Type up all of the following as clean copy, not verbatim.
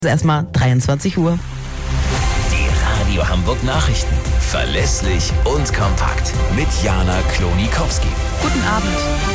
Erstmal 23 Uhr. Die Radio Hamburg Nachrichten. Verlässlich und kompakt. Mit Jana Klonikowski. Guten Abend.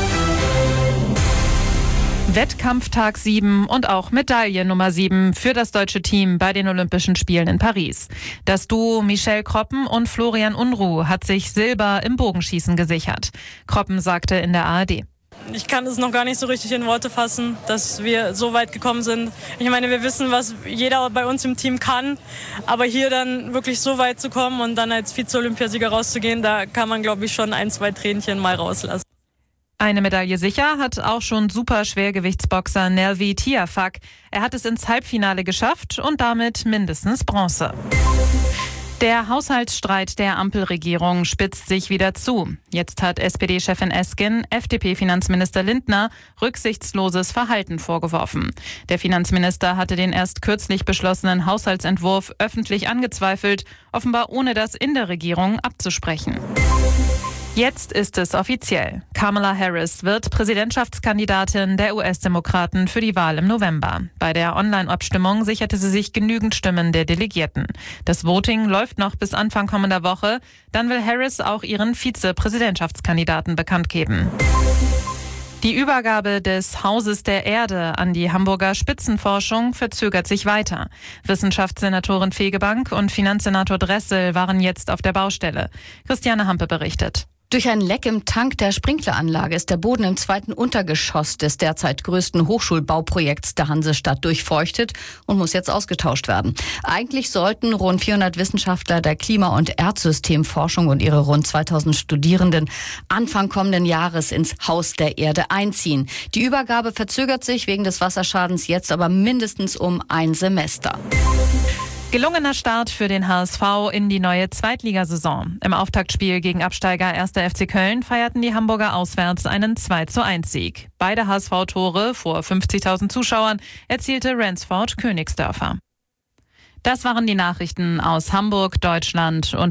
Wettkampftag 7 und auch Medaille Nummer 7 für das deutsche Team bei den Olympischen Spielen in Paris. Das Duo Michelle Kroppen und Florian Unruh hat sich Silber im Bogenschießen gesichert. Kroppen sagte in der ARD: Ich kann es noch gar nicht so richtig in Worte fassen, dass wir so weit gekommen sind. Ich meine, wir wissen, was jeder bei uns im Team kann, aber hier dann wirklich so weit zu kommen und dann als Vize-Olympiasieger rauszugehen, da kann man, glaube ich, schon 1, 2 Tränchen mal rauslassen. Eine Medaille sicher hat auch schon Superschwergewichtsboxer Nelvi Tiafak. Er hat es ins Halbfinale geschafft und damit mindestens Bronze. Der Haushaltsstreit der Ampelregierung spitzt sich wieder zu. Jetzt hat SPD-Chefin Esken FDP-Finanzminister Lindner rücksichtsloses Verhalten vorgeworfen. Der Finanzminister hatte den erst kürzlich beschlossenen Haushaltsentwurf öffentlich angezweifelt, offenbar ohne das in der Regierung abzusprechen. Jetzt ist es offiziell. Kamala Harris wird Präsidentschaftskandidatin der US-Demokraten für die Wahl im November. Bei der Online-Abstimmung sicherte sie sich genügend Stimmen der Delegierten. Das Voting läuft noch bis Anfang kommender Woche. Dann will Harris auch ihren Vize-Präsidentschaftskandidaten bekannt geben. Die Übergabe des Hauses der Erde an die Hamburger Spitzenforschung verzögert sich weiter. Wissenschaftssenatorin Fegebank und Finanzsenator Dressel waren jetzt auf der Baustelle. Christiane Hampe berichtet. Durch ein Leck im Tank der Sprinkleranlage ist der Boden im 2. Untergeschoss des derzeit größten Hochschulbauprojekts der Hansestadt durchfeuchtet und muss jetzt ausgetauscht werden. Eigentlich sollten rund 400 Wissenschaftler der Klima- und Erdsystemforschung und ihre rund 2000 Studierenden Anfang kommenden Jahres ins Haus der Erde einziehen. Die Übergabe verzögert sich wegen des Wasserschadens jetzt aber mindestens um ein Semester. Gelungener Start für den HSV in die neue Zweitligasaison. Im Auftaktspiel gegen Absteiger 1. FC Köln feierten die Hamburger auswärts einen 2:1-Sieg. Beide HSV-Tore vor 50.000 Zuschauern erzielte Ransford Königsdörfer. Das waren die Nachrichten aus Hamburg, Deutschland und